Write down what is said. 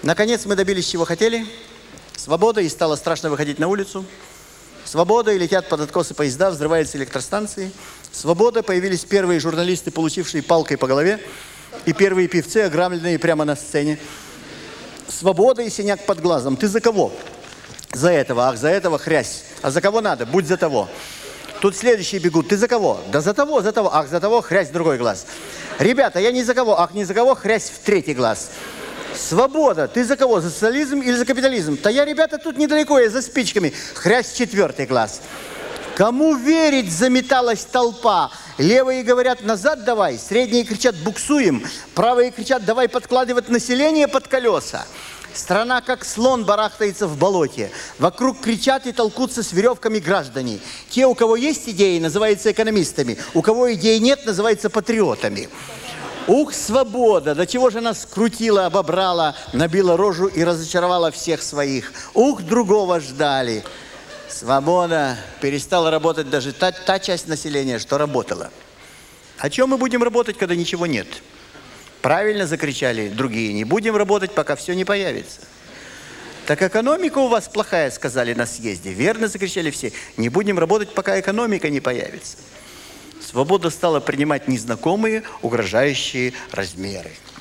Наконец мы добились, чего хотели. Свобода, и стало страшно выходить на улицу. Свобода, и летят под откосы поезда, взрываются электростанции. Свобода, появились первые журналисты, получившие палкой по голове. И первые певцы, ограбленные прямо на сцене. Свобода и синяк под глазом. Ты за кого? За этого. Ах, за этого хрясь. А за кого надо? Будь за того. Тут следующие бегут. Ты за кого? Да за того, за того. Ах, за того, хрясь в другой глаз. Ребята, я не за кого. Ах, не за кого, хрясь в третий глаз. Свобода. Ты за кого? За социализм или за капитализм? Да я, ребята, тут недалеко, я за спичками. Хрясь в четвертый глаз. Кому верить, заметалась толпа. Левые говорят, назад давай. Средние кричат, буксуем. Правые кричат, давай подкладывать население под колеса. Страна, как слон, барахтается в болоте. Вокруг кричат и толкутся с веревками граждане. Те, у кого есть идеи, называются экономистами. У кого идей нет, называются патриотами. Ух, свобода! До чего же нас скрутила, обобрала, набила рожу и разочаровала всех своих. Ух, другого ждали. Свобода. Перестала работать даже та часть населения, что работала. О чем мы будем работать, когда ничего нет? Правильно закричали другие. Не будем работать, пока все не появится. Так экономика у вас плохая, сказали на съезде. Верно закричали все. Не будем работать, пока экономика не появится. Свобода стала принимать незнакомые, угрожающие размеры.